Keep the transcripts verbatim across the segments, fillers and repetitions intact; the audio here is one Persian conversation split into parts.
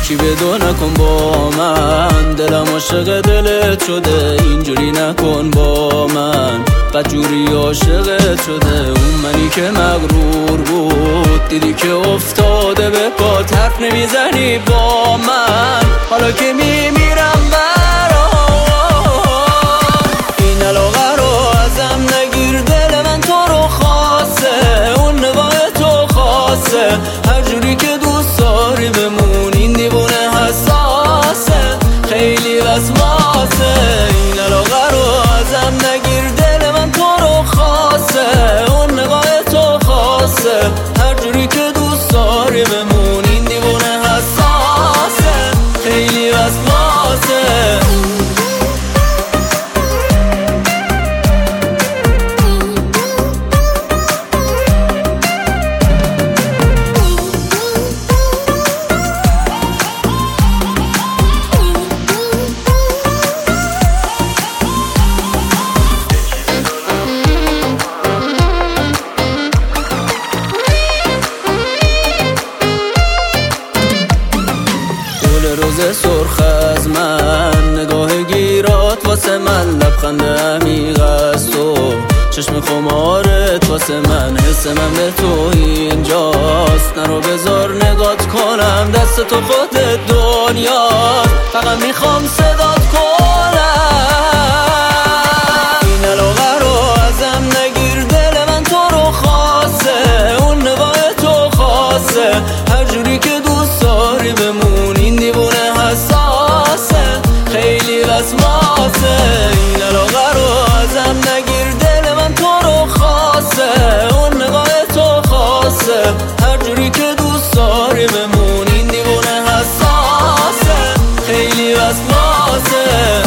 یکی بدو نکن با من، دلم عاشق دلت شده، اینجوری نکن با من، بدجوری عاشقت شده. اون منی که مغرور بود، دیدی که افتاده به پات، حرف نمیزنی با من، حالا که میمیرم برات. این علاقه رو ازم نگیر، دل من تو رو خواسته، اون نگاه تو خواسته، هر جوری که دوست داری بمون، این دیوونه حساسه، خیلی وسواسه. این علاقه رو ازم نگیر، دل من تو رو خواسته، اون نگاه تو خواسته، هر جوری که دوست داری بمون، این دیوونه حساسه، خیلی وسواسه. روز سرخ از من، نگاه گیرات واسه من، لبخند عمیق از تو، چشم خمارت واسه من، حس من به تو اینجاست، نرو بذار نگات کنم، دست تو خودت دنیاست، فقط میخوام صدات کنم. این علاقه رو ازم نگیر، دل من تو رو خواسته، اون نگاه تو خواسته، هر جوری که دوست داری بمون، این دیوونه حساسه، خیلی وسواسه. این علاقه رو ازم نگیر، دل من تو رو خواسته، اون نگاه تو خواسته، هر جوری که دوست داری بمون، این دیوونه حساسه، خیلی وسواسه.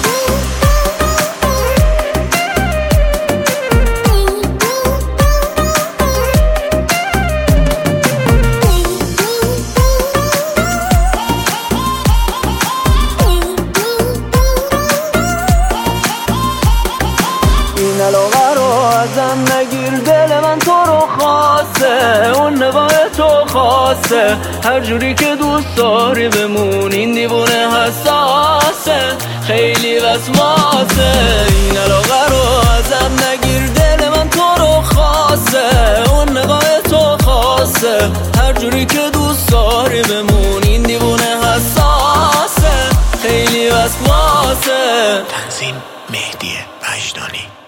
این علاقه رو ازم نگیر، دل من تو رو خواسته، اون نگاه تو خواسته، هر جوری که دوست داری بمون، این دیوونه حساسه، خیلی وسواسه. این علاقه رو ازم نگیر، دل من تو رو خواسته، اون نگاه تو خواسته، هر جوری که دوست داری بمون، این دیوونه حساسه، خیلی وسواسه. تنظیم مهدی وجدانی.